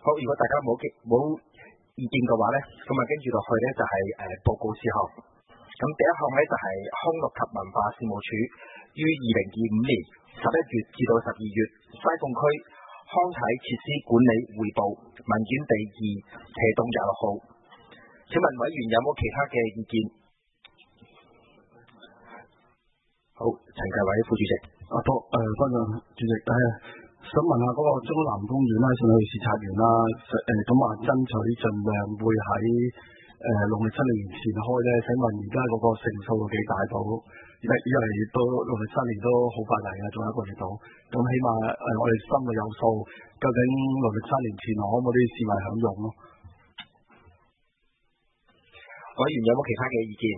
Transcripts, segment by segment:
好，如果大家冇意見嘅話咧，咁啊跟住落去咧就係報告事項。咁第一項咧就係康樂及文化事務署於2025年11月至到12月西貢區康體設施管理匯報文件第2/26號。請問委員有冇其他嘅意見？好，陳繼偉副主席。 分享主席，想問下嗰個中南公園啦，上去視察完啦，咁話爭取盡量會喺農曆新年前開咧。請問而家嗰個成數有幾大到？因為都農曆新年都好快嚟嘅，仲有1個月到。咁起碼我哋心裏有數，究竟農曆新年前可唔可以市民享用咯？ 委員有冇其他嘅意見？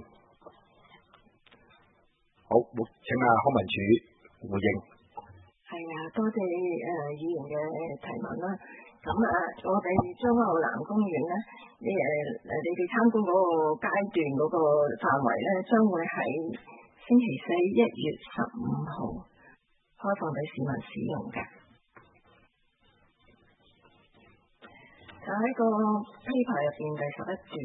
好，請康文署回應。 係啊，多謝議員嘅提問啦。咁我哋將軍澳南公園咧，你哋參觀嗰個階段嗰個範圍咧，將會喺星期四1月15號開放俾市民使用嘅。就喺個 paper 入邊第11段。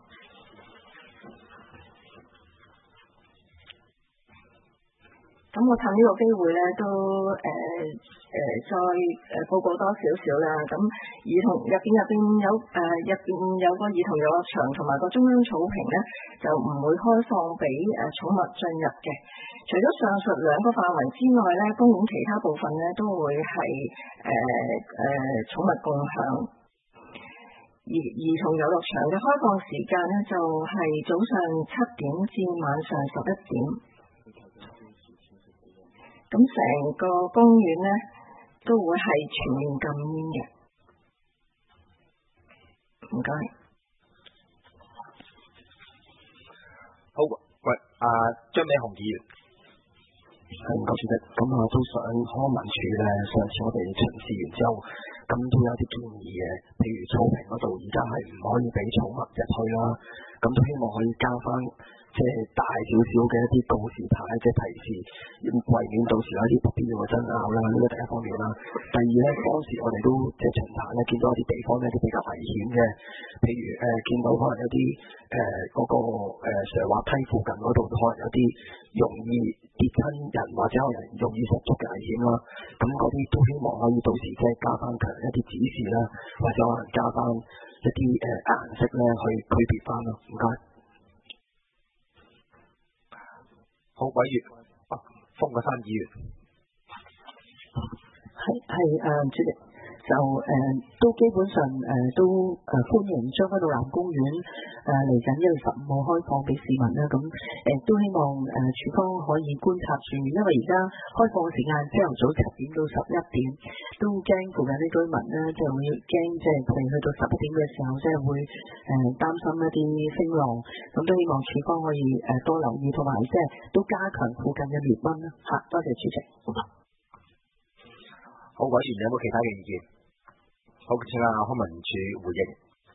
咁我趁呢個機會咧，都再報告多少少啦。咁兒童入邊有個兒童遊樂場同埋個中央草坪咧，就唔會開放俾寵物進入嘅。除咗上述2個範圍之外咧，公園其他部分咧都會係寵物共享。兒童遊樂場嘅開放時間咧就係早上7點至晚上11點。咁成個公園咧都會係全面禁煙嘅。唔該。 好，喂，張美雄議員。 唔該主席，咁都想康文署咧，上次我哋巡視完之後，咁都有啲建議嘅，譬如草坪嗰度而家係唔可以俾寵物入去啦，咁都希望可以加翻即係大少少嘅一啲告示牌，即係提示，避免到時有一啲不必要嘅爭拗啦。呢個第一方面啦。第二咧，當時我哋都即係巡查咧，見到一啲地方咧都比較危險嘅，譬如見到可能有啲嗰個上滑梯附近嗰度可能有啲容易跌親人或者可能容易失足嘅危險啦。咁嗰啲都希望可以到時即係加翻強一啲指示啦，或者可能加翻一啲顏色咧去區別翻咯。唔該。 好，委員，方國珊議員。 主席，都基本上都歡迎將軍澳南公園嚟緊1月15號開放俾市民啦。咁都希望署方可以觀察住，因為而家開放嘅時間朝頭早7點到11點，都驚附近啲居民咧就會驚，即係譬如去到11點嘅時候，即係會擔心一啲聲浪。咁都希望署方可以多留意，同埋即係都加強附近嘅滅蚊啦。多謝主席。 好，委員有冇其他嘅意見？好，請康文署回應。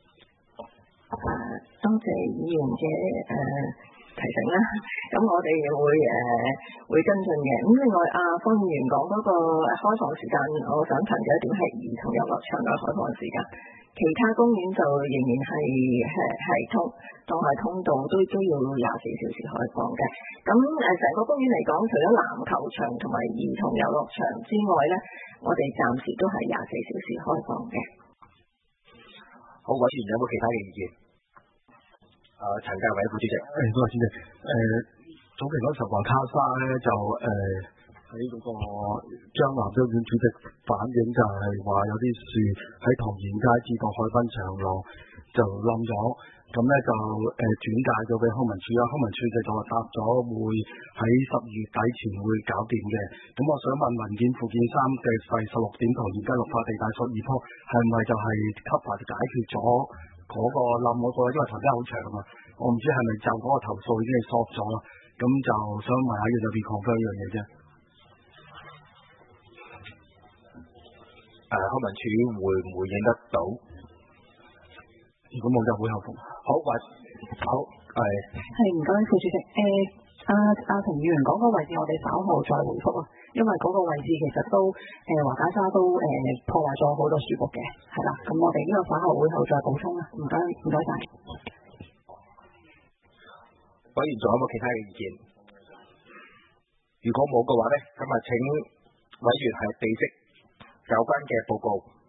多謝議員嘅提醒啦。咁我哋會跟進嘅。咁另外方議員講嗰個開放時間，我想強調一點係兒童遊樂場嘅開放時間，其他公園就仍然係當係通道，都要24小時開放嘅。咁成個公園嚟講，除咗籃球場同埋兒童遊樂場之外咧，我哋暫時都係24小時開放嘅。 好，委員有冇其他嘅意見？陳介偉副主席。 多謝主席。早期嗰時候話卡沙咧就喺嗰個張南公園主席反映就係話有啲樹喺唐賢街至到海濱長廊就冧咗，咁咧就轉介咗俾康文署啦。康文署就話答咗會喺12月底前會搞掂嘅。咁我想問文件附件3嘅第16點圖而家綠化地帶12棵係咪就係cover解決咗嗰個冧嗰個？因為台階好長啊，我唔知係咪就嗰個投訴已經係 soft 咗啦。咁就想問下要有啲 confirm 呢樣嘢啫。 康文署會唔會應得到？ 如果冇就會後復。 好，唔該副主席。 阿程議員講個位置，我哋稍後再回覆啊，因為嗰個位置其實都華解沙都破壞咗好多樹木嘅，係啦，咁我哋呢個稍後會後再補充啦，唔該晒。 委員仲有冇其他嘅意見？如果冇嘅話咧，咁啊請委員係備悉有關嘅報告。